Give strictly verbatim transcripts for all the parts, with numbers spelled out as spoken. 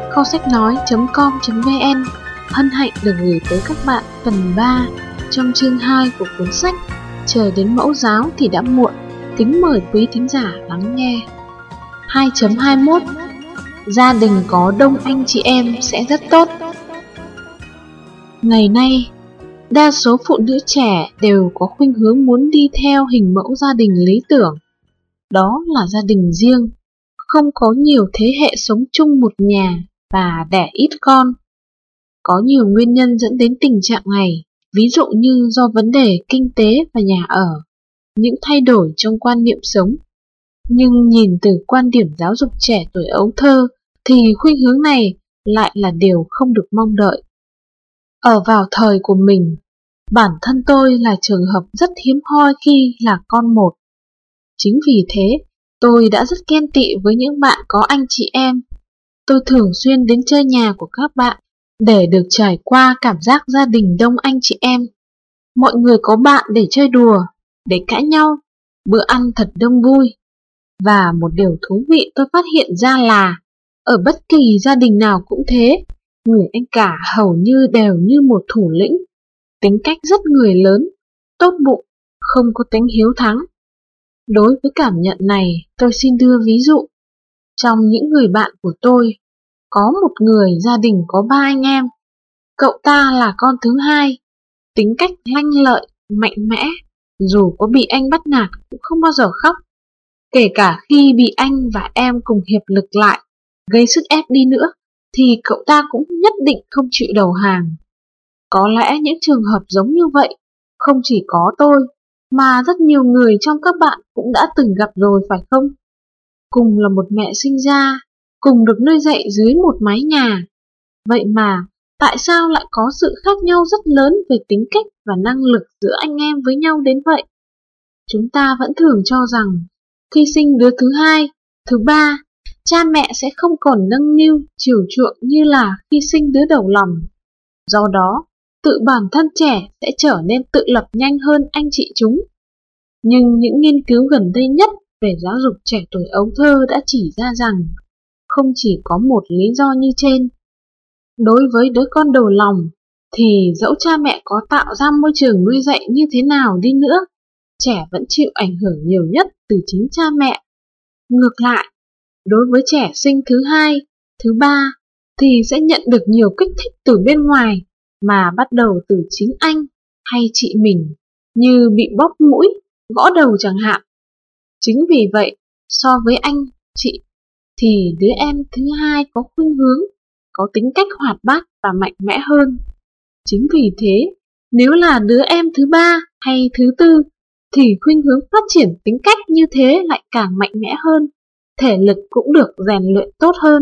kho sách nói chấm com chấm vn hân hạnh được gửi tới các bạn phần ba trong chương hai của cuốn sách Chờ đến mẫu giáo thì đã muộn. Kính mời quý thính giả lắng nghe. hai chấm hai mốt Gia đình có đông anh chị em sẽ rất tốt. Ngày nay, đa số phụ nữ trẻ đều có khuynh hướng muốn đi theo hình mẫu gia đình lý tưởng. Đó là gia đình riêng, không có nhiều thế hệ sống chung một nhà và đẻ ít con. Có nhiều nguyên nhân dẫn đến tình trạng này, ví dụ như do vấn đề kinh tế và nhà ở, những thay đổi trong quan niệm sống. Nhưng nhìn từ quan điểm giáo dục trẻ tuổi ấu thơ thì khuynh hướng này lại là điều không được mong đợi. Ở vào thời của mình, bản thân tôi là trường hợp rất hiếm hoi khi là con một. Chính vì thế, tôi đã rất ghen tị với những bạn có anh chị em. Tôi thường xuyên đến chơi nhà của các bạn để được trải qua cảm giác gia đình đông anh chị em. Mọi người có bạn để chơi đùa, để cãi nhau, bữa ăn thật đông vui. Và một điều thú vị tôi phát hiện ra là ở bất kỳ gia đình nào cũng thế, người anh cả hầu như đều như một thủ lĩnh, tính cách rất người lớn, tốt bụng, không có tính hiếu thắng. Đối với cảm nhận này, tôi xin đưa ví dụ. Trong những người bạn của tôi, có một người gia đình có ba anh em. Cậu ta là con thứ hai, tính cách lanh lợi, mạnh mẽ, dù có bị anh bắt nạt cũng không bao giờ khóc. Kể cả khi bị anh và em cùng hiệp lực lại, gây sức ép đi nữa, thì cậu ta cũng nhất định không chịu đầu hàng. Có lẽ những trường hợp giống như vậy không chỉ có tôi, mà rất nhiều người trong các bạn cũng đã từng gặp rồi phải không? Cùng là một mẹ sinh ra, cùng được nuôi dạy dưới một mái nhà. Vậy mà, tại sao lại có sự khác nhau rất lớn về tính cách và năng lực giữa anh em với nhau đến vậy? Chúng ta vẫn thường cho rằng, khi sinh đứa thứ hai, thứ ba, cha mẹ sẽ không còn nâng niu, chiều chuộng như là khi sinh đứa đầu lòng. Do đó, tự bản thân trẻ sẽ trở nên tự lập nhanh hơn anh chị chúng. Nhưng những nghiên cứu gần đây nhất về giáo dục trẻ tuổi ấu thơ đã chỉ ra rằng không chỉ có một lý do như trên. Đối với đứa con đầu lòng thì dẫu cha mẹ có tạo ra môi trường nuôi dạy như thế nào đi nữa, trẻ vẫn chịu ảnh hưởng nhiều nhất từ chính cha mẹ. Ngược lại, đối với trẻ sinh thứ hai, thứ ba thì sẽ nhận được nhiều kích thích từ bên ngoài mà bắt đầu từ chính anh hay chị mình, như bị bóp mũi, gõ đầu chẳng hạn. Chính vì vậy, so với anh, chị, thì đứa em thứ hai có khuynh hướng, có tính cách hoạt bát và mạnh mẽ hơn. Chính vì thế, nếu là đứa em thứ ba hay thứ tư, thì khuynh hướng phát triển tính cách như thế lại càng mạnh mẽ hơn, thể lực cũng được rèn luyện tốt hơn.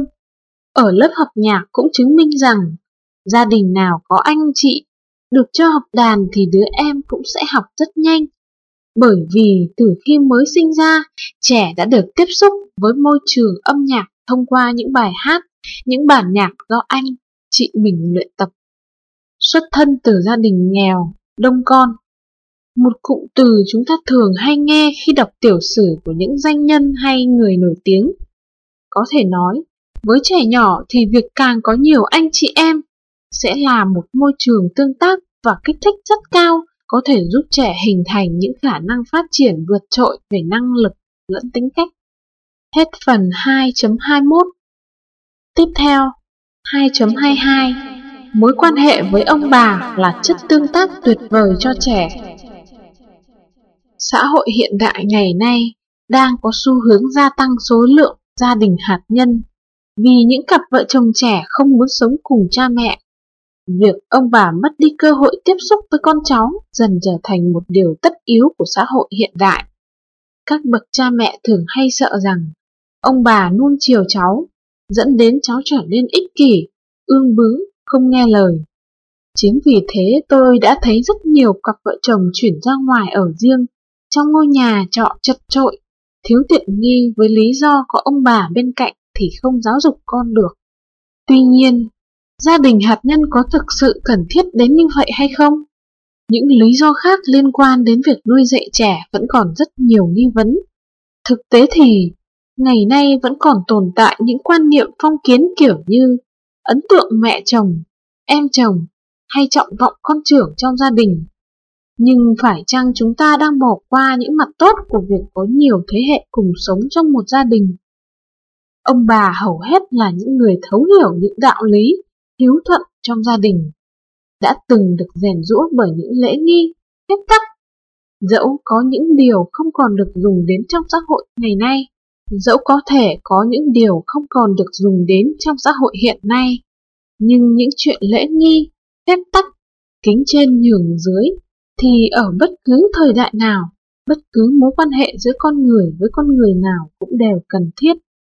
Ở lớp học nhạc cũng chứng minh rằng, gia đình nào có anh chị, được cho học đàn thì đứa em cũng sẽ học rất nhanh. Bởi vì từ khi mới sinh ra, trẻ đã được tiếp xúc với môi trường âm nhạc thông qua những bài hát, những bản nhạc do anh, chị mình luyện tập. Xuất thân từ gia đình nghèo, đông con. Một cụm từ chúng ta thường hay nghe khi đọc tiểu sử của những danh nhân hay người nổi tiếng. Có thể nói, với trẻ nhỏ thì việc càng có nhiều anh chị em sẽ là một môi trường tương tác và kích thích rất cao, có thể giúp trẻ hình thành những khả năng phát triển vượt trội về năng lực lẫn tính cách. Hết phần hai chấm hai mốt. Tiếp theo, hai chấm hai hai. Mối quan hệ với ông bà là chất tương tác tuyệt vời cho trẻ. Xã hội hiện đại ngày nay đang có xu hướng gia tăng số lượng gia đình hạt nhân vì những cặp vợ chồng trẻ không muốn sống cùng cha mẹ. Việc ông bà mất đi cơ hội tiếp xúc với con cháu dần trở thành một điều tất yếu của xã hội hiện đại. Các bậc cha mẹ thường hay sợ rằng ông bà nuông chiều cháu, dẫn đến cháu trở nên ích kỷ, ương bướng, không nghe lời. Chính vì thế tôi đã thấy rất nhiều cặp vợ chồng chuyển ra ngoài ở riêng, trong ngôi nhà trọ chật chội, thiếu tiện nghi với lý do có ông bà bên cạnh thì không giáo dục con được. Tuy nhiên, gia đình hạt nhân có thực sự cần thiết đến như vậy hay không? Những lý do khác liên quan đến việc nuôi dạy trẻ vẫn còn rất nhiều nghi vấn. Thực tế thì, ngày nay vẫn còn tồn tại những quan niệm phong kiến kiểu như ấn tượng mẹ chồng, em chồng hay trọng vọng con trưởng trong gia đình. Nhưng phải chăng chúng ta đang bỏ qua những mặt tốt của việc có nhiều thế hệ cùng sống trong một gia đình? Ông bà hầu hết là những người thấu hiểu những đạo lý, hiếu thuận trong gia đình, đã từng được rèn giũa bởi những lễ nghi, phép tắc. Dẫu có những điều không còn được dùng đến trong xã hội ngày nay, dẫu có thể có những điều không còn được dùng đến trong xã hội hiện nay, nhưng những chuyện lễ nghi, phép tắc, kính trên nhường dưới thì ở bất cứ thời đại nào, bất cứ mối quan hệ giữa con người với con người nào cũng đều cần thiết.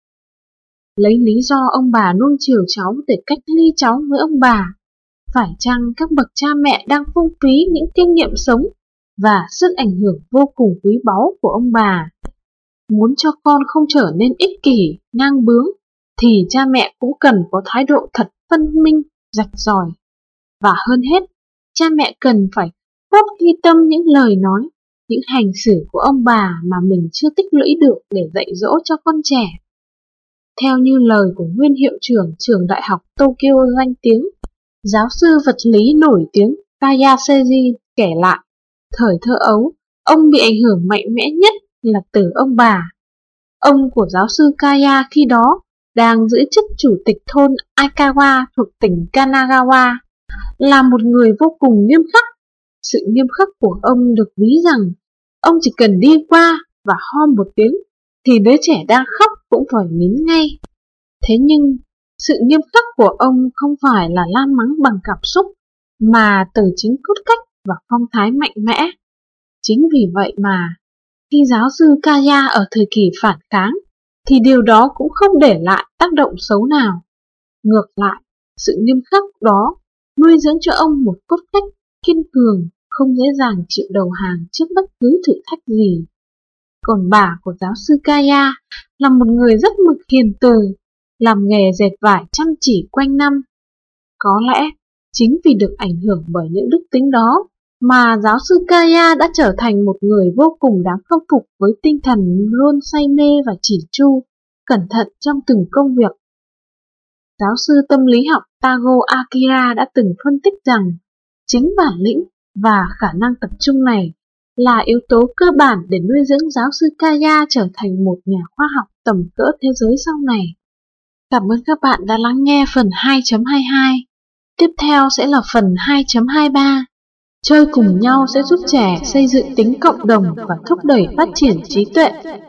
Lấy lý do ông bà nuông chiều cháu để cách ly cháu với ông bà, phải chăng các bậc cha mẹ đang phung phí những kinh nghiệm sống và sức ảnh hưởng vô cùng quý báu của ông bà? Muốn cho con không trở nên ích kỷ, ngang bướng, thì cha mẹ cũng cần có thái độ thật phân minh, rạch ròi. Và hơn hết, cha mẹ cần phải cốt ghi tâm những lời nói, những hành xử của ông bà mà mình chưa tích lũy được để dạy dỗ cho con trẻ. Theo như lời của nguyên hiệu trưởng trường đại học Tokyo danh tiếng, giáo sư vật lý nổi tiếng Kaya Seiji kể lại, thời thơ ấu, ông bị ảnh hưởng mạnh mẽ nhất là từ ông bà. Ông của giáo sư Kaya khi đó đang giữ chức chủ tịch thôn Aikawa thuộc tỉnh Kanagawa, là một người vô cùng nghiêm khắc. Sự nghiêm khắc của ông được ví rằng ông chỉ cần đi qua và ho một tiếng thì đứa trẻ đang khóc cũng phải nín ngay. Thế nhưng sự nghiêm khắc của ông không phải là la mắng bằng cảm xúc, mà từ chính cốt cách và phong thái mạnh mẽ. Chính vì vậy mà khi giáo sư Kaya ở thời kỳ phản kháng thì điều đó cũng không để lại tác động xấu nào. Ngược lại, sự nghiêm khắc đó nuôi dưỡng cho ông một cốt cách kiên cường, không dễ dàng chịu đầu hàng trước bất cứ thử thách gì. Còn bà của giáo sư Kaya là một người rất mực hiền từ, làm nghề dệt vải chăm chỉ quanh năm. Có lẽ chính vì được ảnh hưởng bởi những đức tính đó mà giáo sư Kaya đã trở thành một người vô cùng đáng khâm phục với tinh thần luôn say mê và chỉn chu, cẩn thận trong từng công việc. Giáo sư tâm lý học Tago Akira đã từng phân tích rằng chính bản lĩnh và khả năng tập trung này là yếu tố cơ bản để nuôi dưỡng giáo sư Kaya trở thành một nhà khoa học tầm cỡ thế giới sau này. Cảm ơn các bạn đã lắng nghe phần hai chấm hai mươi hai. Tiếp theo sẽ là phần hai chấm hai mươi ba. Chơi cùng nhau sẽ giúp trẻ xây dựng tính cộng đồng và thúc đẩy phát triển trí tuệ.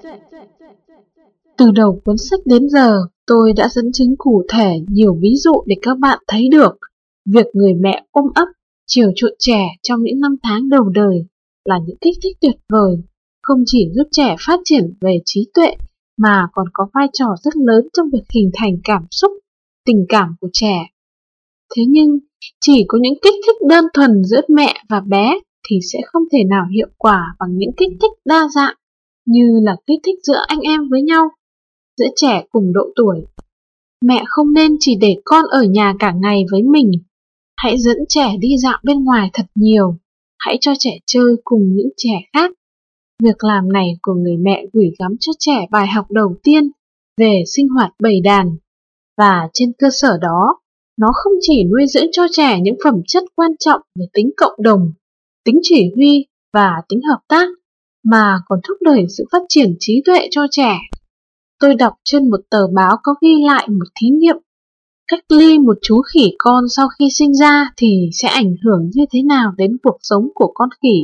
Từ đầu cuốn sách đến giờ, tôi đã dẫn chứng cụ thể nhiều ví dụ để các bạn thấy được việc người mẹ ôm ấp, chiều chuộng trẻ trong những năm tháng đầu đời là những kích thích tuyệt vời, không chỉ giúp trẻ phát triển về trí tuệ mà còn có vai trò rất lớn trong việc hình thành cảm xúc, tình cảm của trẻ. Thế nhưng, chỉ có những kích thích đơn thuần giữa mẹ và bé thì sẽ không thể nào hiệu quả bằng những kích thích đa dạng như là kích thích giữa anh em với nhau, giữa trẻ cùng độ tuổi. Mẹ không nên chỉ để con ở nhà cả ngày với mình. Hãy dẫn trẻ đi dạo bên ngoài thật nhiều. Hãy cho trẻ chơi cùng những trẻ khác. Việc làm này của người mẹ gửi gắm cho trẻ bài học đầu tiên về sinh hoạt bầy đàn. Và trên cơ sở đó, nó không chỉ nuôi dưỡng cho trẻ những phẩm chất quan trọng về tính cộng đồng, tính chỉ huy và tính hợp tác, mà còn thúc đẩy sự phát triển trí tuệ cho trẻ. Tôi đọc trên một tờ báo có ghi lại một thí nghiệm cách ly một chú khỉ con sau khi sinh ra thì sẽ ảnh hưởng như thế nào đến cuộc sống của con khỉ.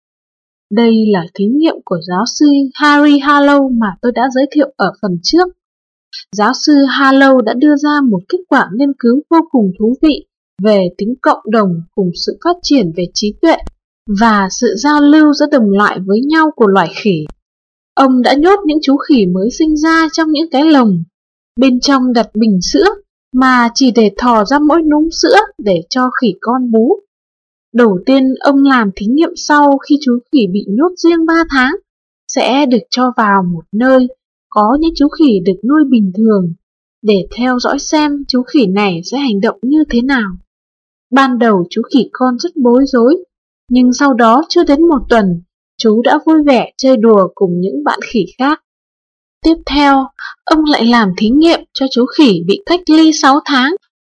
Đây là thí nghiệm của giáo sư Harry Harlow mà tôi đã giới thiệu ở phần trước. Giáo sư Harlow đã đưa ra một kết quả nghiên cứu vô cùng thú vị về tính cộng đồng cùng sự phát triển về trí tuệ và sự giao lưu giữa đồng loại với nhau của loài khỉ. Ông đã nhốt những chú khỉ mới sinh ra trong những cái lồng, bên trong đặt bình sữa mà chỉ để thò ra mỗi núm sữa để cho khỉ con bú. Đầu tiên ông làm thí nghiệm sau khi chú khỉ bị nhốt riêng ba tháng, sẽ được cho vào một nơi có những chú khỉ được nuôi bình thường, để theo dõi xem chú khỉ này sẽ hành động như thế nào. Ban đầu chú khỉ con rất bối rối, nhưng sau đó chưa đến một tuần, chú đã vui vẻ chơi đùa cùng những bạn khỉ khác. Tiếp theo, ông lại làm thí nghiệm cho chú khỉ bị cách ly sáu tháng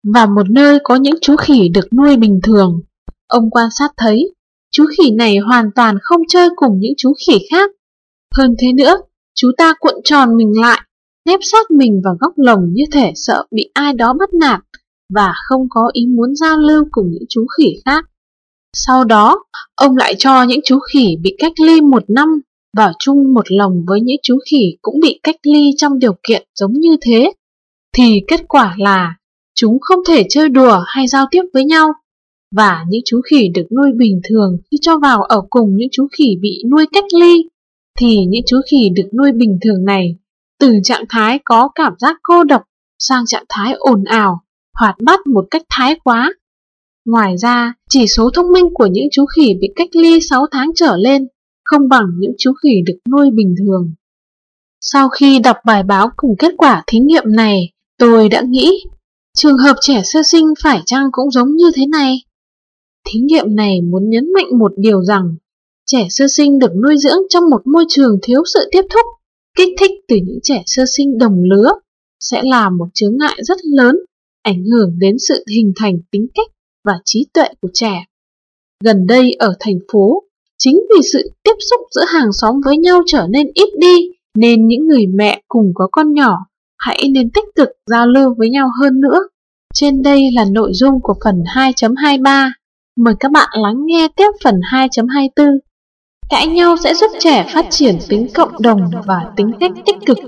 và một nơi có những chú khỉ được nuôi bình thường. Ông quan sát thấy, chú khỉ này hoàn toàn không chơi cùng những chú khỉ khác. Hơn thế nữa, chú ta cuộn tròn mình lại, nép sát mình vào góc lồng như thể sợ bị ai đó bắt nạt và không có ý muốn giao lưu cùng những chú khỉ khác. Sau đó, ông lại cho những chú khỉ bị cách ly một năm vào chung một lồng với những chú khỉ cũng bị cách ly trong điều kiện giống như thế. Thì kết quả là chúng không thể chơi đùa hay giao tiếp với nhau, và những chú khỉ được nuôi bình thường khi cho vào ở cùng những chú khỉ bị nuôi cách ly, thì những chú khỉ được nuôi bình thường này từ trạng thái có cảm giác cô độc sang trạng thái ồn ào, hoạt bát một cách thái quá. Ngoài ra, chỉ số thông minh của những chú khỉ bị cách ly sáu tháng trở lên không bằng những chú khỉ được nuôi bình thường. Sau khi đọc bài báo cùng kết quả thí nghiệm này, tôi đã nghĩ, trường hợp trẻ sơ sinh phải chăng cũng giống như thế này? Thí nghiệm này muốn nhấn mạnh một điều rằng, trẻ sơ sinh được nuôi dưỡng trong một môi trường thiếu sự tiếp thúc, kích thích từ những trẻ sơ sinh đồng lứa, sẽ là một chướng ngại rất lớn, ảnh hưởng đến sự hình thành tính cách và trí tuệ của trẻ. Gần đây ở thành phố, chính vì sự tiếp xúc giữa hàng xóm với nhau trở nên ít đi, nên những người mẹ cùng có con nhỏ hãy nên tích cực giao lưu với nhau hơn nữa. Trên đây là nội dung của phần hai chấm hai ba. Mời các bạn lắng nghe tiếp phần hai chấm hai tư. Cãi nhau sẽ giúp trẻ phát triển tính cộng đồng và tính cách tích cực.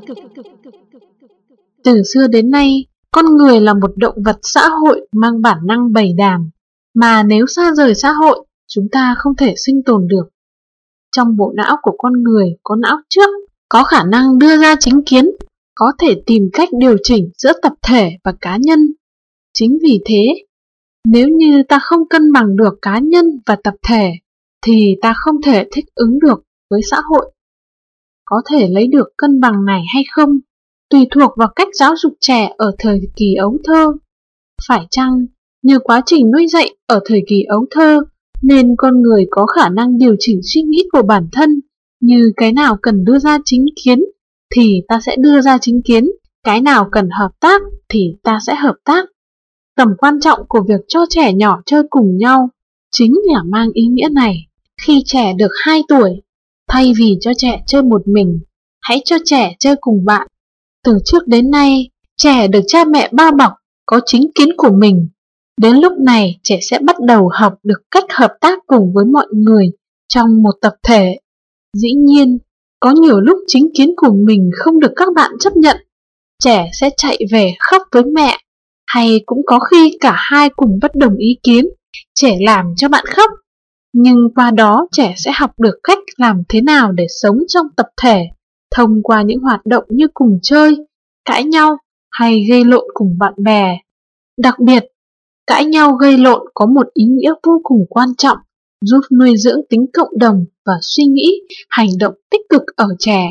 Từ xưa đến nay, con người là một động vật xã hội mang bản năng bầy đàn, mà nếu xa rời xã hội, chúng ta không thể sinh tồn được. Trong bộ não của con người có não trước, có khả năng đưa ra chính kiến, có thể tìm cách điều chỉnh giữa tập thể và cá nhân. Chính vì thế, nếu như ta không cân bằng được cá nhân và tập thể, thì ta không thể thích ứng được với xã hội. Có thể lấy được cân bằng này hay không, tùy thuộc vào cách giáo dục trẻ ở thời kỳ ấu thơ. Phải chăng, nhờ quá trình nuôi dạy ở thời kỳ ấu thơ, nên con người có khả năng điều chỉnh suy nghĩ của bản thân, như cái nào cần đưa ra chính kiến, thì ta sẽ đưa ra chính kiến, cái nào cần hợp tác, thì ta sẽ hợp tác. Tầm quan trọng của việc cho trẻ nhỏ chơi cùng nhau chính là mang ý nghĩa này. Khi trẻ được hai tuổi, thay vì cho trẻ chơi một mình, hãy cho trẻ chơi cùng bạn. Từ trước đến nay, trẻ được cha mẹ bao bọc, có chính kiến của mình. Đến lúc này, trẻ sẽ bắt đầu học được cách hợp tác cùng với mọi người trong một tập thể. Dĩ nhiên, có nhiều lúc chính kiến của mình không được các bạn chấp nhận, trẻ sẽ chạy về khóc với mẹ, hay cũng có khi cả hai cùng bất đồng ý kiến, trẻ làm cho bạn khóc. Nhưng qua đó trẻ sẽ học được cách làm thế nào để sống trong tập thể, thông qua những hoạt động như cùng chơi, cãi nhau hay gây lộn cùng bạn bè. Đặc biệt, cãi nhau gây lộn có một ý nghĩa vô cùng quan trọng, giúp nuôi dưỡng tính cộng đồng và suy nghĩ, hành động tích cực ở trẻ.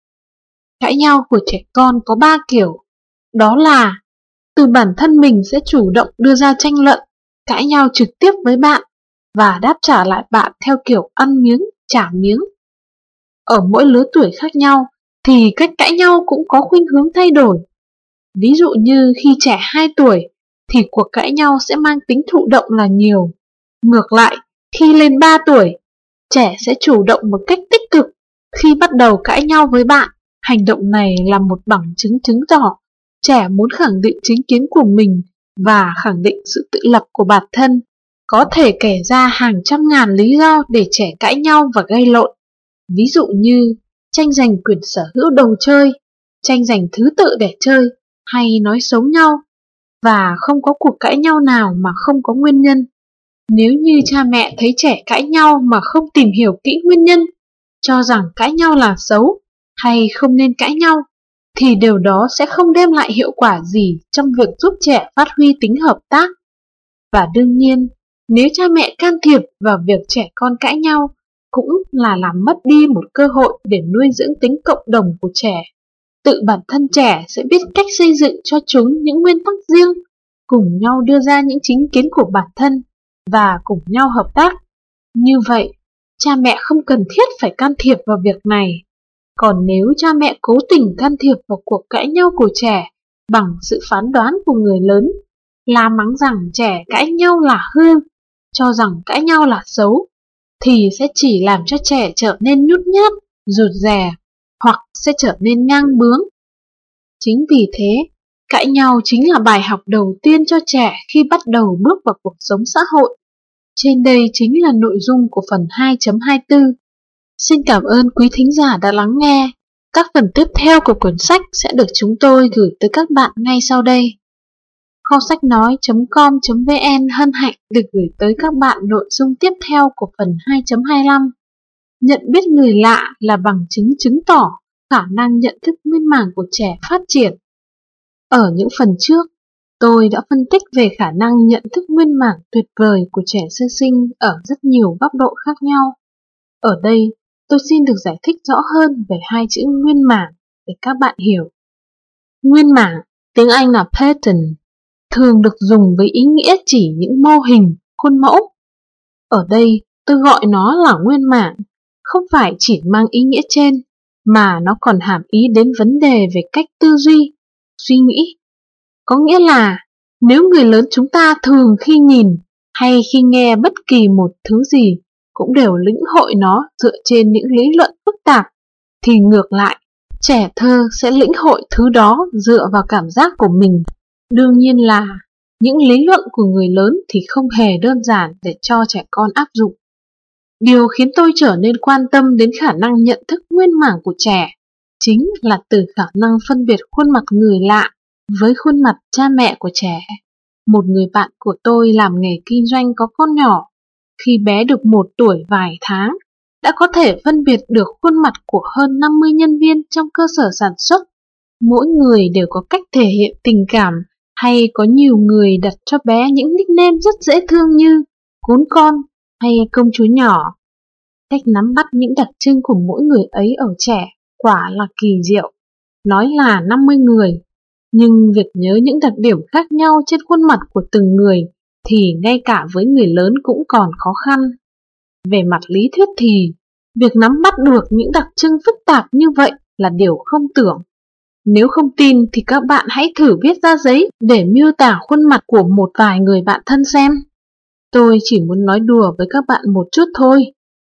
Cãi nhau của trẻ con có ba kiểu, đó là từ bản thân mình sẽ chủ động đưa ra tranh luận, cãi nhau trực tiếp với bạn và đáp trả lại bạn theo kiểu ăn miếng, trả miếng. Ở mỗi lứa tuổi khác nhau thì cách cãi nhau cũng có khuynh hướng thay đổi. Ví dụ như khi trẻ hai tuổi thì cuộc cãi nhau sẽ mang tính thụ động là nhiều. Ngược lại, khi lên ba tuổi, trẻ sẽ chủ động một cách tích cực. Khi bắt đầu cãi nhau với bạn, hành động này là một bằng chứng chứng tỏ trẻ muốn khẳng định chính kiến của mình và khẳng định sự tự lập của bản thân. Có thể kể ra hàng trăm ngàn lý do để trẻ cãi nhau và gây lộn. Ví dụ như tranh giành quyền sở hữu đồ chơi, tranh giành thứ tự để chơi, hay nói xấu nhau. Và không có cuộc cãi nhau nào mà không có nguyên nhân. Nếu như cha mẹ thấy trẻ cãi nhau mà không tìm hiểu kỹ nguyên nhân, cho rằng cãi nhau là xấu hay không nên cãi nhau, thì điều đó sẽ không đem lại hiệu quả gì trong việc giúp trẻ phát huy tính hợp tác. Và đương nhiên, nếu cha mẹ can thiệp vào việc trẻ con cãi nhau, cũng là làm mất đi một cơ hội để nuôi dưỡng tính cộng đồng của trẻ. Tự bản thân trẻ sẽ biết cách xây dựng cho chúng những nguyên tắc riêng, cùng nhau đưa ra những chính kiến của bản thân và cùng nhau hợp tác. Như vậy, cha mẹ không cần thiết phải can thiệp vào việc này. Còn nếu cha mẹ cố tình can thiệp vào cuộc cãi nhau của trẻ bằng sự phán đoán của người lớn, la mắng rằng trẻ cãi nhau là hư, cho rằng cãi nhau là xấu, thì sẽ chỉ làm cho trẻ trở nên nhút nhát, rụt rè, hoặc sẽ trở nên ngang bướng. Chính vì thế, cãi nhau chính là bài học đầu tiên cho trẻ khi bắt đầu bước vào cuộc sống xã hội. Trên đây chính là nội dung của phần hai chấm hai mươi tư. Xin cảm ơn quý thính giả đã lắng nghe. Các phần tiếp theo của quyển sách sẽ được chúng tôi gửi tới các bạn ngay sau đây. Kho sách nói chấm com chấm vn hân hạnh được gửi tới các bạn nội dung tiếp theo của phần hai chấm hai mươi lăm. Nhận biết người lạ là bằng chứng chứng tỏ khả năng nhận thức nguyên màng của trẻ phát triển. Ở những phần trước, tôi đã phân tích về khả năng nhận thức nguyên màng tuyệt vời của trẻ sơ sinh ở rất nhiều góc độ khác nhau. Ở đây, tôi xin được giải thích rõ hơn về hai chữ nguyên màng để các bạn hiểu. Nguyên màng, tiếng Anh là pattern, thường được dùng với ý nghĩa chỉ những mô hình, khuôn mẫu. Ở đây, tôi gọi nó là nguyên màng, không phải chỉ mang ý nghĩa trên, mà nó còn hàm ý đến vấn đề về cách tư duy, suy nghĩ. Có nghĩa là, nếu người lớn chúng ta thường khi nhìn hay khi nghe bất kỳ một thứ gì cũng đều lĩnh hội nó dựa trên những lý luận phức tạp, thì ngược lại, trẻ thơ sẽ lĩnh hội thứ đó dựa vào cảm giác của mình. Đương nhiên là, những lý luận của người lớn thì không hề đơn giản để cho trẻ con áp dụng. Điều khiến tôi trở nên quan tâm đến khả năng nhận thức nguyên màng của trẻ chính là từ khả năng phân biệt khuôn mặt người lạ với khuôn mặt cha mẹ của trẻ. Một người bạn của tôi làm nghề kinh doanh có con nhỏ, khi bé được một tuổi vài tháng, đã có thể phân biệt được khuôn mặt của hơn năm mươi nhân viên trong cơ sở sản xuất. Mỗi người đều có cách thể hiện tình cảm, hay có nhiều người đặt cho bé những nickname rất dễ thương như cún con hay công chúa nhỏ. Cách nắm bắt những đặc trưng của mỗi người ấy ở trẻ quả là kỳ diệu. Nói là năm mươi người, nhưng việc nhớ những đặc điểm khác nhau trên khuôn mặt của từng người thì ngay cả với người lớn cũng còn khó khăn. Về mặt lý thuyết thì, việc nắm bắt được những đặc trưng phức tạp như vậy là điều không tưởng. Nếu không tin thì các bạn hãy thử viết ra giấy để miêu tả khuôn mặt của một vài người bạn thân xem. Tôi chỉ muốn nói đùa với các bạn một chút thôi.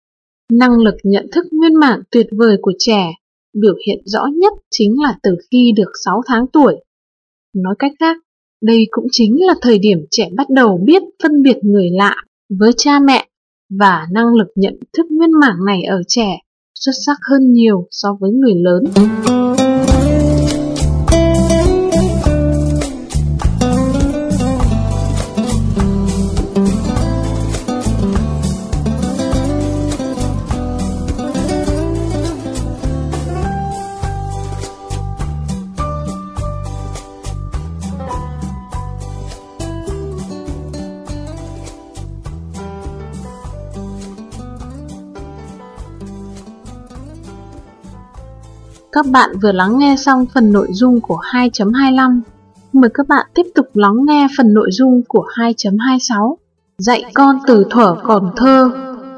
Năng lực nhận thức nguyên màng tuyệt vời của trẻ biểu hiện rõ nhất chính là từ khi được sáu tháng tuổi. Nói cách khác, đây cũng chính là thời điểm trẻ bắt đầu biết phân biệt người lạ với cha mẹ, và năng lực nhận thức nguyên màng này ở trẻ xuất sắc hơn nhiều so với người lớn. Các bạn vừa lắng nghe xong phần nội dung của hai chấm hai mươi lăm. Mời các bạn tiếp tục lắng nghe phần nội dung của hai chấm hai mươi sáu. Dạy con từ thuở còn thơ.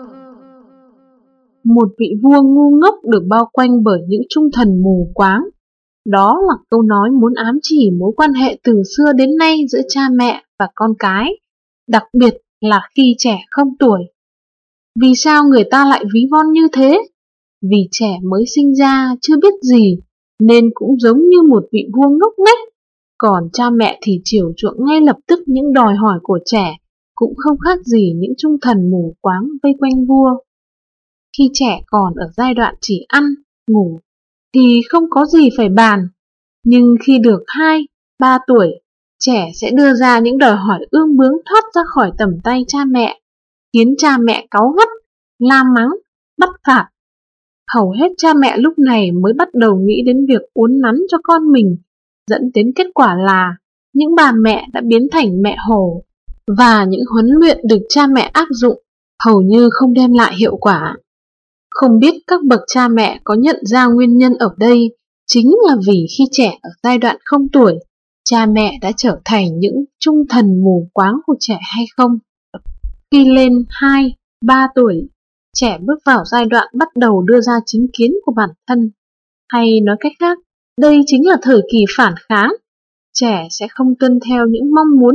Một vị vua ngu ngốc được bao quanh bởi những trung thần mù quáng. Đó là câu nói muốn ám chỉ mối quan hệ từ xưa đến nay giữa cha mẹ và con cái, đặc biệt là khi trẻ không tuổi. Vì sao người ta lại ví von như thế? Vì trẻ mới sinh ra chưa biết gì nên cũng giống như một vị vua ngốc nghếch, còn cha mẹ thì chiều chuộng ngay lập tức những đòi hỏi của trẻ, cũng không khác gì những trung thần mù quáng vây quanh vua. Khi trẻ còn ở giai đoạn chỉ ăn, ngủ thì không có gì phải bàn, nhưng khi được hai, ba tuổi, trẻ sẽ đưa ra những đòi hỏi ương bướng thoát ra khỏi tầm tay cha mẹ, khiến cha mẹ cáu gắt, la mắng, bắt phạt. Hầu hết cha mẹ lúc này mới bắt đầu nghĩ đến việc uốn nắn cho con mình, dẫn đến kết quả là những bà mẹ đã biến thành mẹ hổ, và những huấn luyện được cha mẹ áp dụng hầu như không đem lại hiệu quả. Không biết các bậc cha mẹ có nhận ra nguyên nhân ở đây chính là vì khi trẻ ở giai đoạn không tuổi, cha mẹ đã trở thành những trung thần mù quáng của trẻ hay không? Khi lên hai, ba tuổi, trẻ bước vào giai đoạn bắt đầu đưa ra chính kiến của bản thân. Hay nói cách khác, đây chính là thời kỳ phản kháng. Trẻ sẽ không tuân theo những mong muốn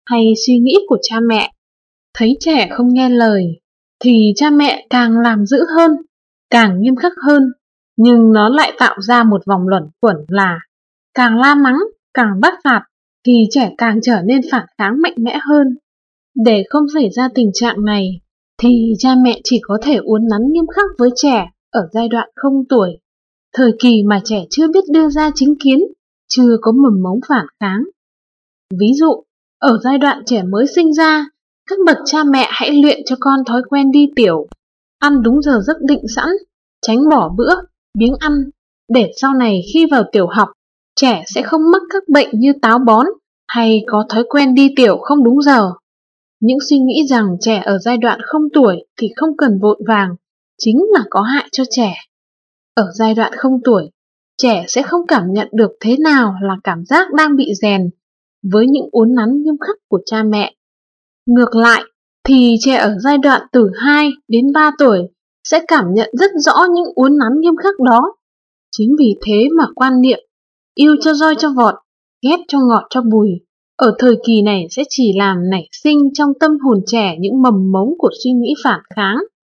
hay suy nghĩ của cha mẹ. Thấy trẻ không nghe lời thì cha mẹ càng làm dữ hơn, càng nghiêm khắc hơn, nhưng nó lại tạo ra một vòng luẩn quẩn là càng la mắng, càng bắt phạt thì trẻ càng trở nên phản kháng mạnh mẽ hơn. Để không xảy ra tình trạng này thì cha mẹ chỉ có thể uốn nắn nghiêm khắc với trẻ ở giai đoạn không tuổi, thời kỳ mà trẻ chưa biết đưa ra chính kiến, chưa có mầm mống phản kháng. Ví dụ, ở giai đoạn trẻ mới sinh ra, các bậc cha mẹ hãy luyện cho con thói quen đi tiểu, ăn đúng giờ giấc định sẵn, tránh bỏ bữa, biếng ăn, để sau này khi vào tiểu học, trẻ sẽ không mắc các bệnh như táo bón hay có thói quen đi tiểu không đúng giờ. Những suy nghĩ rằng trẻ ở giai đoạn không tuổi thì không cần vội vàng chính là có hại cho trẻ. Ở giai đoạn không tuổi, trẻ sẽ không cảm nhận được thế nào là cảm giác đang bị rèn với những uốn nắn nghiêm khắc của cha mẹ. Ngược lại thì trẻ ở giai đoạn từ hai đến ba tuổi sẽ cảm nhận rất rõ những uốn nắn nghiêm khắc đó. Chính vì thế mà quan niệm yêu cho roi cho vọt, ghét cho ngọt cho bùi ở thời kỳ này sẽ chỉ làm nảy sinh trong tâm hồn trẻ những mầm mống của suy nghĩ phản kháng.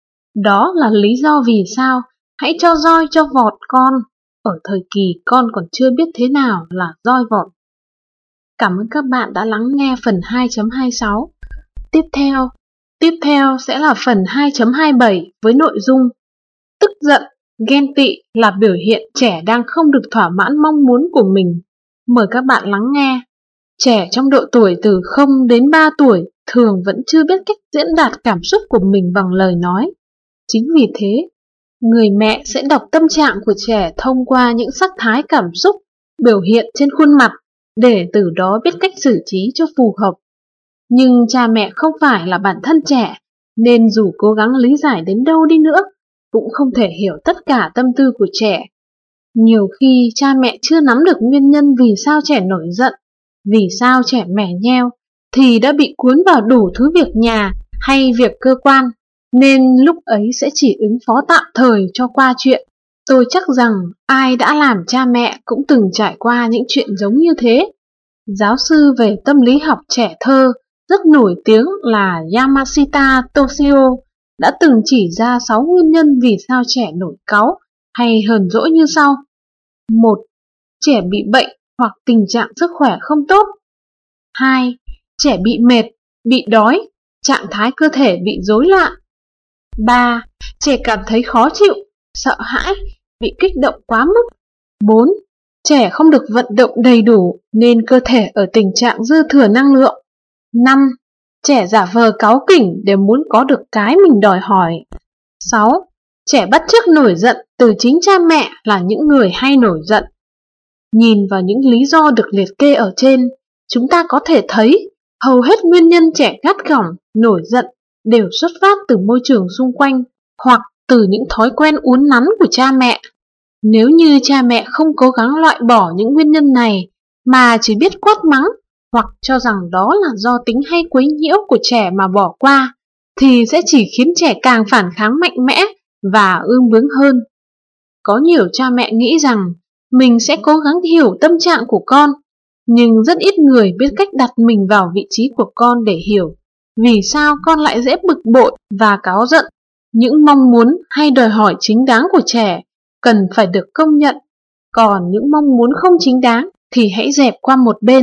Đó là lý do vì sao hãy cho roi cho vọt con ở thời kỳ con còn chưa biết thế nào là roi vọt. Cảm ơn các bạn đã lắng nghe phần hai chấm hai mươi sáu. Tiếp theo, tiếp theo sẽ là phần hai chấm hai mươi bảy với nội dung tức giận, ghen tị là biểu hiện trẻ đang không được thỏa mãn mong muốn của mình. Mời các bạn lắng nghe. Trẻ trong độ tuổi từ không đến ba tuổi thường vẫn chưa biết cách diễn đạt cảm xúc của mình bằng lời nói. Chính vì thế, người mẹ sẽ đọc tâm trạng của trẻ thông qua những sắc thái cảm xúc biểu hiện trên khuôn mặt để từ đó biết cách xử trí cho phù hợp. Nhưng cha mẹ không phải là bản thân trẻ, nên dù cố gắng lý giải đến đâu đi nữa, cũng không thể hiểu tất cả tâm tư của trẻ. Nhiều khi cha mẹ chưa nắm được nguyên nhân vì sao trẻ nổi giận, vì sao trẻ mẻ nheo, thì đã bị cuốn vào đủ thứ việc nhà hay việc cơ quan, nên lúc ấy sẽ chỉ ứng phó tạm thời cho qua chuyện. Tôi chắc rằng ai đã làm cha mẹ cũng từng trải qua những chuyện giống như thế. Giáo sư về tâm lý học trẻ thơ rất nổi tiếng là Yamashita Toshio đã từng chỉ ra sáu nguyên nhân vì sao trẻ nổi cáu hay hờn dỗi như sau. một. Trẻ bị bệnh hoặc tình trạng sức khỏe không tốt. hai. Trẻ bị mệt, bị đói, trạng thái cơ thể bị rối loạn. ba. Trẻ cảm thấy khó chịu, sợ hãi, bị kích động quá mức. bốn. Trẻ không được vận động đầy đủ nên cơ thể ở tình trạng dư thừa năng lượng. năm. Trẻ giả vờ cáu kỉnh để muốn có được cái mình đòi hỏi. sáu. Trẻ bắt chước nổi giận từ chính cha mẹ là những người hay nổi giận. Nhìn vào những lý do được liệt kê ở trên, chúng ta có thể thấy hầu hết nguyên nhân trẻ gắt gỏng, nổi giận đều xuất phát từ môi trường xung quanh hoặc từ những thói quen uốn nắn của cha mẹ. Nếu như cha mẹ không cố gắng loại bỏ những nguyên nhân này mà chỉ biết quát mắng hoặc cho rằng đó là do tính hay quấy nhiễu của trẻ mà bỏ qua, thì sẽ chỉ khiến trẻ càng phản kháng mạnh mẽ và ương bướng hơn. Có nhiều cha mẹ nghĩ rằng mình sẽ cố gắng hiểu tâm trạng của con, nhưng rất ít người biết cách đặt mình vào vị trí của con để hiểu vì sao con lại dễ bực bội và cáu giận. Những mong muốn hay đòi hỏi chính đáng của trẻ cần phải được công nhận, còn những mong muốn không chính đáng thì hãy dẹp qua một bên.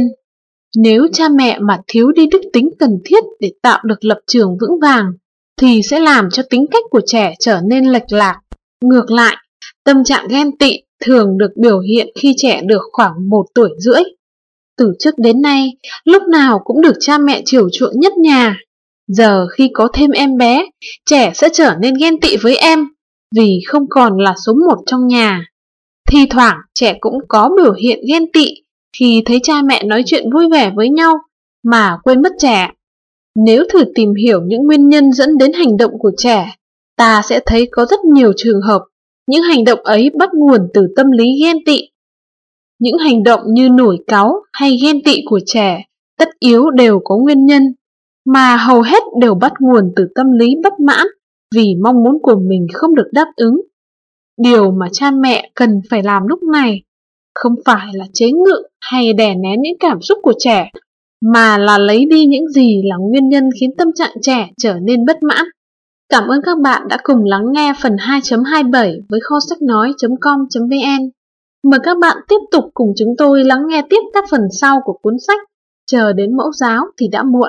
Nếu cha mẹ mà thiếu đi đức tính cần thiết để tạo được lập trường vững vàng, thì sẽ làm cho tính cách của trẻ trở nên lệch lạc. Ngược lại, tâm trạng ghen tị thường được biểu hiện khi trẻ được khoảng một tuổi rưỡi. Từ trước đến nay, lúc nào cũng được cha mẹ chiều chuộng nhất nhà. Giờ khi có thêm em bé, trẻ sẽ trở nên ghen tị với em, vì không còn là số một trong nhà. Thi thoảng trẻ cũng có biểu hiện ghen tị khi thấy cha mẹ nói chuyện vui vẻ với nhau mà quên mất trẻ. Nếu thử tìm hiểu những nguyên nhân dẫn đến hành động của trẻ, ta sẽ thấy có rất nhiều trường hợp những hành động ấy bắt nguồn từ tâm lý ghen tị. Những hành động như nổi cáu hay ghen tị của trẻ tất yếu đều có nguyên nhân, mà hầu hết đều bắt nguồn từ tâm lý bất mãn vì mong muốn của mình không được đáp ứng. Điều mà cha mẹ cần phải làm lúc này không phải là chế ngự hay đè nén những cảm xúc của trẻ, mà là lấy đi những gì là nguyên nhân khiến tâm trạng trẻ trở nên bất mãn. Cảm ơn các bạn đã cùng lắng nghe phần hai chấm hai mươi bảy với kho sách nói chấm com chấm vn. Mời các bạn tiếp tục cùng chúng tôi lắng nghe tiếp các phần sau của cuốn sách Chờ đến mẫu giáo thì đã muộn.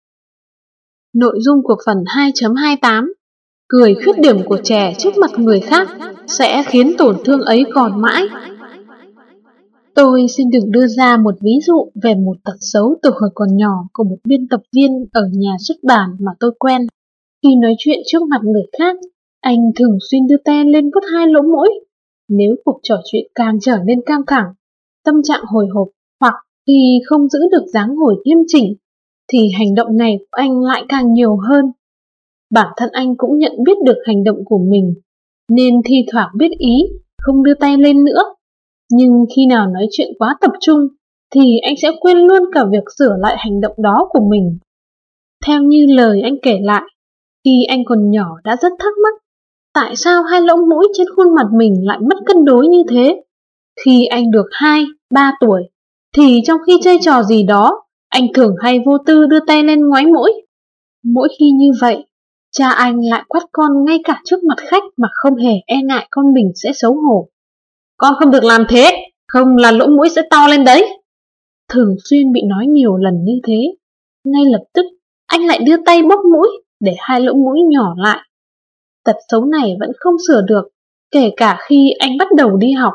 Nội dung của phần hai chấm hai mươi tám: cười khuyết điểm của trẻ trước mặt người khác sẽ khiến tổn thương ấy còn mãi. Tôi xin được đưa ra một ví dụ về một tật xấu từ hồi còn nhỏ của một biên tập viên ở nhà xuất bản mà tôi quen. Khi nói chuyện trước mặt người khác, anh thường xuyên đưa tay lên vuốt hai lỗ mũi. Nếu cuộc trò chuyện càng trở nên căng thẳng, tâm trạng hồi hộp hoặc khi không giữ được dáng ngồi nghiêm chỉnh, thì hành động này của anh lại càng nhiều hơn. Bản thân anh cũng nhận biết được hành động của mình, nên thi thoảng biết ý, không đưa tay lên nữa. Nhưng khi nào nói chuyện quá tập trung, thì anh sẽ quên luôn cả việc sửa lại hành động đó của mình. Theo như lời anh kể lại, khi anh còn nhỏ đã rất thắc mắc, tại sao hai lỗ mũi trên khuôn mặt mình lại mất cân đối như thế? Khi anh được hai, ba tuổi, thì trong khi chơi trò gì đó, anh thường hay vô tư đưa tay lên ngoáy mũi. Mỗi khi như vậy, cha anh lại quát con ngay cả trước mặt khách mà không hề e ngại con mình sẽ xấu hổ. Con không được làm thế, không là lỗ mũi sẽ to lên đấy. Thường xuyên bị nói nhiều lần như thế, ngay lập tức anh lại đưa tay bóp mũi để hai lỗ mũi nhỏ lại. Tật xấu này vẫn không sửa được, kể cả khi anh bắt đầu đi học.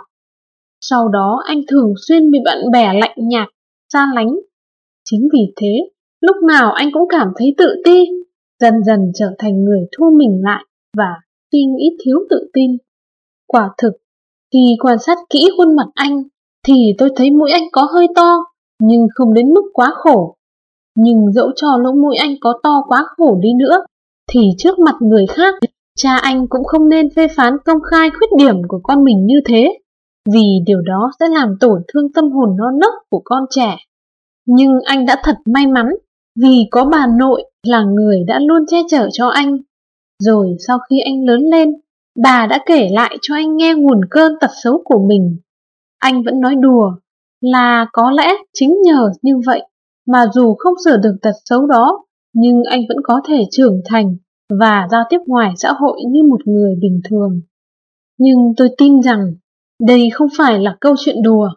Sau đó anh thường xuyên bị bạn bè lạnh nhạt, xa lánh. Chính vì thế, lúc nào anh cũng cảm thấy tự ti, dần dần trở thành người thu mình lại và suy nghĩ thiếu tự tin. Quả thực, khi quan sát kỹ khuôn mặt anh, thì tôi thấy mũi anh có hơi to, nhưng không đến mức quá khổ. Nhưng dẫu cho lỗ mũi anh có to quá khổ đi nữa, thì trước mặt người khác, cha anh cũng không nên phê phán công khai khuyết điểm của con mình như thế, vì điều đó sẽ làm tổn thương tâm hồn non nớt của con trẻ. Nhưng anh đã thật may mắn, vì có bà nội là người đã luôn che chở cho anh. Rồi sau khi anh lớn lên, bà đã kể lại cho anh nghe nguồn cơn tật xấu của mình. Anh vẫn nói đùa là có lẽ chính nhờ như vậy mà dù không sửa được tật xấu đó, nhưng anh vẫn có thể trưởng thành và giao tiếp ngoài xã hội như một người bình thường. Nhưng tôi tin rằng đây không phải là câu chuyện đùa.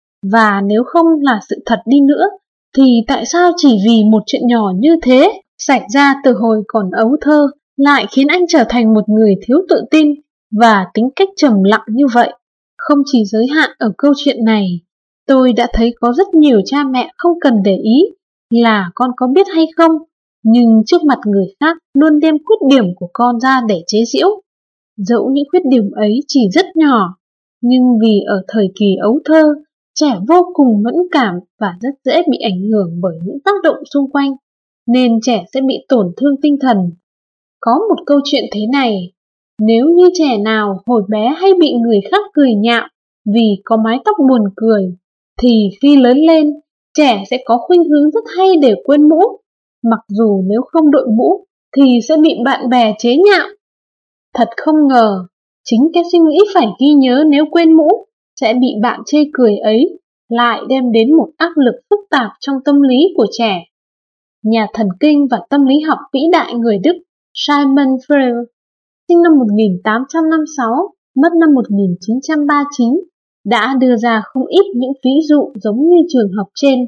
Và nếu không là sự thật đi nữa, thì tại sao chỉ vì một chuyện nhỏ như thế xảy ra từ hồi còn ấu thơ lại khiến anh trở thành một người thiếu tự tin và tính cách trầm lặng như vậy? Không chỉ giới hạn ở câu chuyện này, tôi đã thấy có rất nhiều cha mẹ không cần để ý là con có biết hay không, nhưng trước mặt người khác luôn đem khuyết điểm của con ra để chế giễu. Dẫu những khuyết điểm ấy chỉ rất nhỏ, nhưng vì ở thời kỳ ấu thơ, trẻ vô cùng mẫn cảm và rất dễ bị ảnh hưởng bởi những tác động xung quanh, nên trẻ sẽ bị tổn thương tinh thần. Có một câu chuyện thế này: nếu như trẻ nào hồi bé hay bị người khác cười nhạo vì có mái tóc buồn cười, thì khi lớn lên, trẻ sẽ có khuynh hướng rất hay để quên mũ. Mặc dù nếu không đội mũ thì sẽ bị bạn bè chế nhạo. Thật không ngờ, chính cái suy nghĩ phải ghi nhớ nếu quên mũ sẽ bị bạn chê cười ấy lại đem đến một áp lực phức tạp trong tâm lý của trẻ. Nhà thần kinh và tâm lý học vĩ đại người Đức Simon Freud, sinh năm một nghìn tám trăm năm mươi sáu, mất năm một nghìn chín trăm ba mươi chín, đã đưa ra không ít những ví dụ giống như trường hợp trên.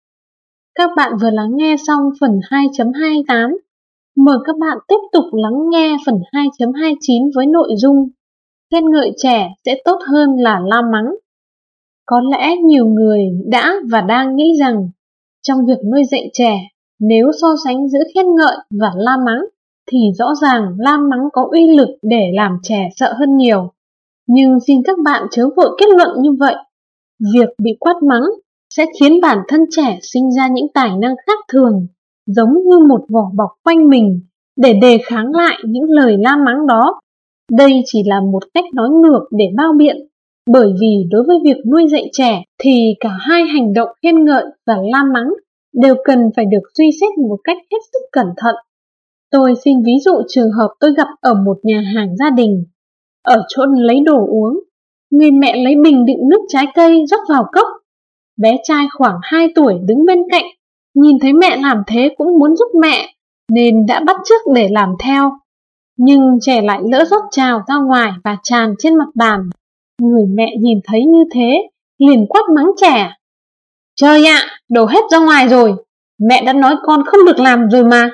Các bạn vừa lắng nghe xong phần hai chấm hai mươi tám. Mời các bạn tiếp tục lắng nghe phần hai chấm hai mươi chín với nội dung khen ngợi trẻ sẽ tốt hơn là la mắng. Có lẽ nhiều người đã và đang nghĩ rằng trong việc nuôi dạy trẻ, nếu so sánh giữa khen ngợi và la mắng, thì rõ ràng la mắng có uy lực để làm trẻ sợ hơn nhiều. Nhưng xin các bạn chớ vội kết luận như vậy. Việc bị quát mắng sẽ khiến bản thân trẻ sinh ra những tài năng khác thường, giống như một vỏ bọc quanh mình để đề kháng lại những lời la mắng đó. Đây chỉ là một cách nói ngược để bao biện, bởi vì đối với việc nuôi dạy trẻ thì cả hai hành động khen ngợi và la mắng đều cần phải được suy xét một cách hết sức cẩn thận. Tôi xin ví dụ trường hợp tôi gặp ở một nhà hàng gia đình. Ở chỗ lấy đồ uống, người mẹ lấy bình đựng nước trái cây rót vào cốc. Bé trai khoảng hai tuổi đứng bên cạnh, Nhìn thấy mẹ làm thế cũng muốn giúp mẹ, nên đã bắt chước để làm theo. Nhưng trẻ lại lỡ rót trào ra ngoài và tràn trên mặt bàn. Người mẹ nhìn thấy như thế, liền quát mắng trẻ. Trời ạ, đổ hết ra ngoài rồi, mẹ đã nói con không được làm rồi mà.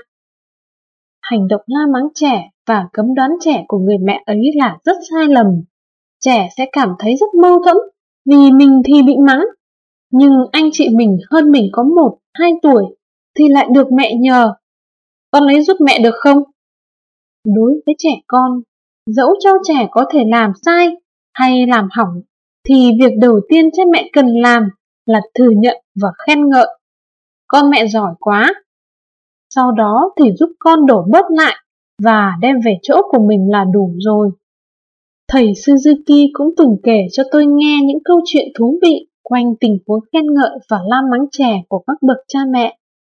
Hành động la mắng trẻ và cấm đoán trẻ của người mẹ ấy là rất sai lầm. Trẻ sẽ cảm thấy rất mâu thuẫn, vì mình thì bị mắng, nhưng anh chị mình hơn mình có một, hai tuổi thì lại được mẹ nhờ. Con lấy giúp mẹ được không? Đối với trẻ con, dẫu cho trẻ có thể làm sai hay làm hỏng, thì việc đầu tiên cha mẹ cần làm là thừa nhận và khen ngợi. Con mẹ giỏi quá. Sau đó thì giúp con đổ bớt lại và đem về chỗ của mình là đủ rồi. Thầy Suzuki cũng từng kể cho tôi nghe những câu chuyện thú vị quanh tình huống khen ngợi và la mắng trẻ của các bậc cha mẹ.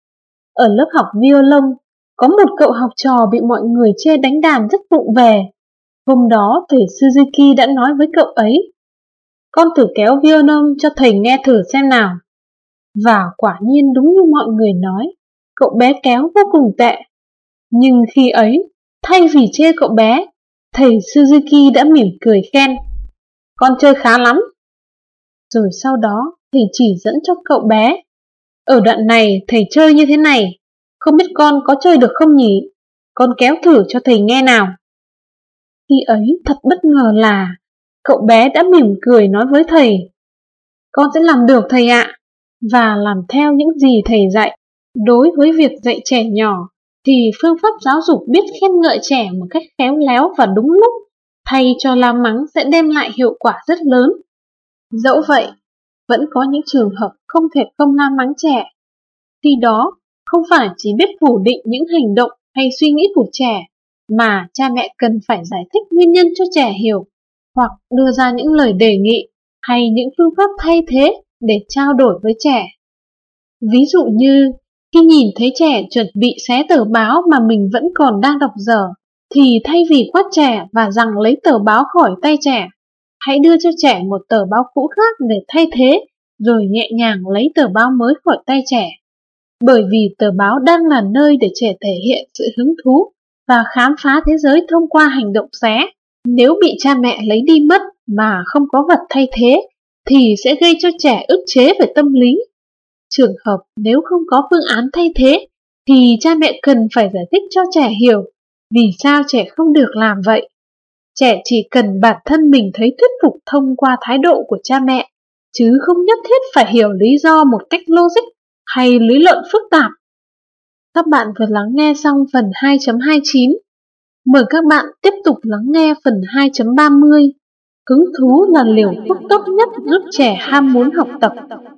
Ở lớp học violon, có một cậu học trò bị mọi người chê đánh đàn rất vụng về. Hôm đó thầy Suzuki đã nói với cậu ấy, con thử kéo violon cho thầy nghe thử xem nào. Và quả nhiên đúng như mọi người nói, cậu bé kéo vô cùng tệ. Nhưng khi ấy, thay vì chê cậu bé, thầy Suzuki đã mỉm cười khen, con chơi khá lắm. Rồi sau đó thầy chỉ dẫn cho cậu bé, ở đoạn này thầy chơi như thế này, không biết con có chơi được không nhỉ? Con kéo thử cho thầy nghe nào. Khi ấy thật bất ngờ là cậu bé đã mỉm cười nói với thầy, con sẽ làm được thầy ạ, và làm theo những gì thầy dạy. Đối với việc dạy trẻ nhỏ thì phương pháp giáo dục biết khen ngợi trẻ một cách khéo léo và đúng lúc, thay cho la mắng sẽ đem lại hiệu quả rất lớn. Dẫu vậy, vẫn có những trường hợp không thể không la mắng trẻ. Khi đó, không phải chỉ biết phủ định những hành động hay suy nghĩ của trẻ, mà cha mẹ cần phải giải thích nguyên nhân cho trẻ hiểu, hoặc đưa ra những lời đề nghị hay những phương pháp thay thế để trao đổi với trẻ. Ví dụ như, khi nhìn thấy trẻ chuẩn bị xé tờ báo mà mình vẫn còn đang đọc dở, thì thay vì quát trẻ và rằng lấy tờ báo khỏi tay trẻ, hãy đưa cho trẻ một tờ báo cũ khác để thay thế, rồi nhẹ nhàng lấy tờ báo mới khỏi tay trẻ. Bởi vì tờ báo đang là nơi để trẻ thể hiện sự hứng thú và khám phá thế giới thông qua hành động xé. Nếu bị cha mẹ lấy đi mất mà không có vật thay thế, thì sẽ gây cho trẻ ức chế về tâm lý. Trường hợp nếu không có phương án thay thế, thì cha mẹ cần phải giải thích cho trẻ hiểu vì sao trẻ không được làm vậy. Trẻ chỉ cần bản thân mình thấy thuyết phục thông qua thái độ của cha mẹ, chứ không nhất thiết phải hiểu lý do một cách logic hay lý luận phức tạp. Các bạn vừa lắng nghe xong phần hai chấm hai mươi chín. Mời các bạn tiếp tục lắng nghe phần hai chấm ba mươi. Hứng thú là liều thuốc tốt nhất giúp trẻ ham muốn học tập.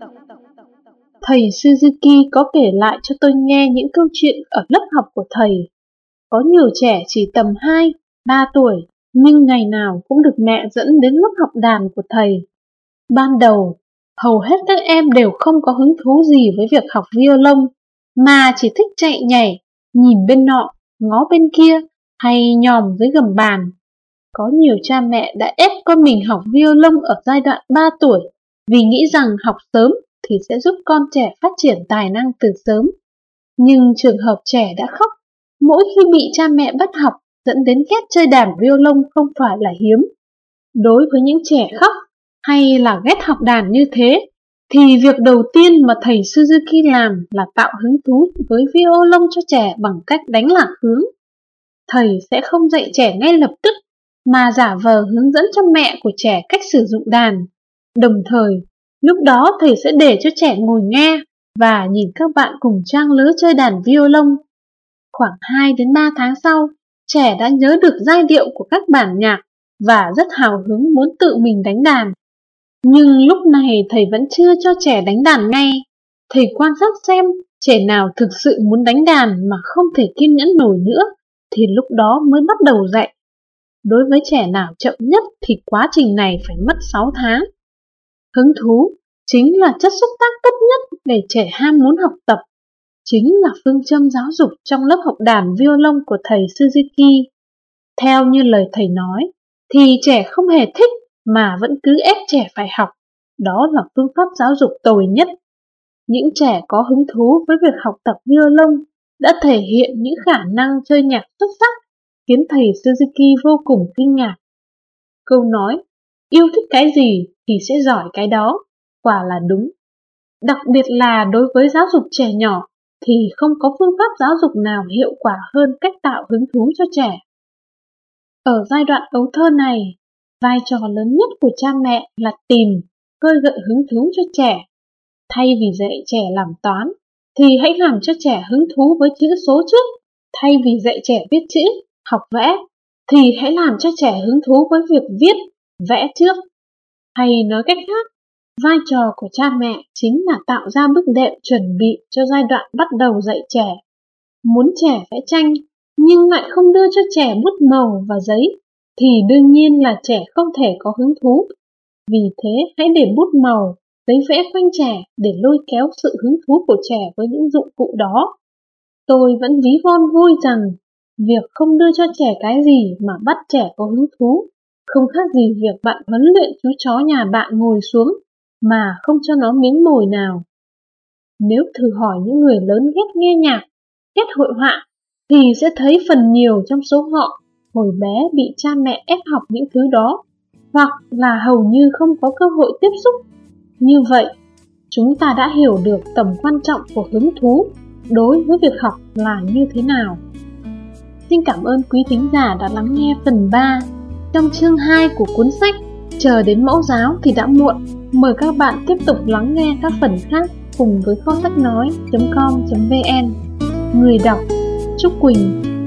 Thầy Suzuki có kể lại cho tôi nghe những câu chuyện ở lớp học của thầy. Có nhiều trẻ chỉ tầm hai, ba tuổi, nhưng ngày nào cũng được mẹ dẫn đến lớp học đàn của thầy. Ban đầu, hầu hết các em đều không có hứng thú gì với việc học violon, mà chỉ thích chạy nhảy, nhìn bên nọ, ngó bên kia, hay nhòm dưới gầm bàn. Có nhiều cha mẹ đã ép con mình học violon ở giai đoạn ba tuổi, vì nghĩ rằng học sớm thì sẽ giúp con trẻ phát triển tài năng từ sớm. Nhưng trường hợp trẻ đã khóc mỗi khi bị cha mẹ bắt học, dẫn đến ghét chơi đàn violon không phải là hiếm. Đối với những trẻ khóc hay là ghét học đàn như thế, thì việc đầu tiên mà thầy Suzuki làm là tạo hứng thú với violon cho trẻ bằng cách đánh lạc hướng. Thầy sẽ không dạy trẻ ngay lập tức, mà giả vờ hướng dẫn cho mẹ của trẻ cách sử dụng đàn. Đồng thời, lúc đó thầy sẽ để cho trẻ ngồi nghe và nhìn các bạn cùng trang lứa chơi đàn violon. Khoảng hai đến ba tháng sau, trẻ đã nhớ được giai điệu của các bản nhạc và rất hào hứng muốn tự mình đánh đàn. Nhưng lúc này thầy vẫn chưa cho trẻ đánh đàn ngay. Thầy quan sát xem trẻ nào thực sự muốn đánh đàn mà không thể kiên nhẫn nổi nữa, thì lúc đó mới bắt đầu dạy. Đối với trẻ nào chậm nhất thì quá trình này phải mất sáu tháng. Hứng thú chính là chất xúc tác tốt nhất để trẻ ham muốn học tập. Chính là phương châm giáo dục trong lớp học đàn violon của thầy Suzuki. Theo như lời thầy nói, thì trẻ không hề thích mà vẫn cứ ép trẻ phải học. Đó là phương pháp giáo dục tồi nhất. Những trẻ có hứng thú với việc học tập violon đã thể hiện những khả năng chơi nhạc xuất sắc, khiến thầy Suzuki vô cùng kinh ngạc. Câu nói, yêu thích cái gì thì sẽ giỏi cái đó, quả là đúng. Đặc biệt là đối với giáo dục trẻ nhỏ thì không có phương pháp giáo dục nào hiệu quả hơn cách tạo hứng thú cho trẻ. Ở giai đoạn ấu thơ này, vai trò lớn nhất của cha mẹ là tìm, khơi gợi hứng thú cho trẻ. Thay vì dạy trẻ làm toán, thì hãy làm cho trẻ hứng thú với chữ số trước. Thay vì dạy trẻ viết chữ, học vẽ, thì hãy làm cho trẻ hứng thú với việc viết, vẽ trước. Hay nói cách khác, vai trò của cha mẹ chính là tạo ra bước đệm chuẩn bị cho giai đoạn bắt đầu dạy trẻ. Muốn trẻ vẽ tranh, nhưng lại không đưa cho trẻ bút màu và giấy, thì đương nhiên là trẻ không thể có hứng thú. Vì thế hãy để bút màu, giấy vẽ quanh trẻ để lôi kéo sự hứng thú của trẻ với những dụng cụ đó. Tôi vẫn ví von vui rằng, việc không đưa cho trẻ cái gì mà bắt trẻ có hứng thú, không khác gì việc bạn huấn luyện chú chó nhà bạn ngồi xuống mà không cho nó miếng mồi nào. Nếu thử hỏi những người lớn ghét nghe nhạc, ghét hội họa, thì sẽ thấy phần nhiều trong số họ hồi bé bị cha mẹ ép học những thứ đó, hoặc là hầu như không có cơ hội tiếp xúc. Như vậy, chúng ta đã hiểu được tầm quan trọng của hứng thú đối với việc học là như thế nào. Xin cảm ơn quý thính giả đã lắng nghe phần ba trong chương hai của cuốn sách Chờ đến mẫu giáo thì đã muộn. Mời các bạn tiếp tục lắng nghe các phần khác cùng với kho sách nói chấm com chấm vn. Người đọc Trúc Quỳnh.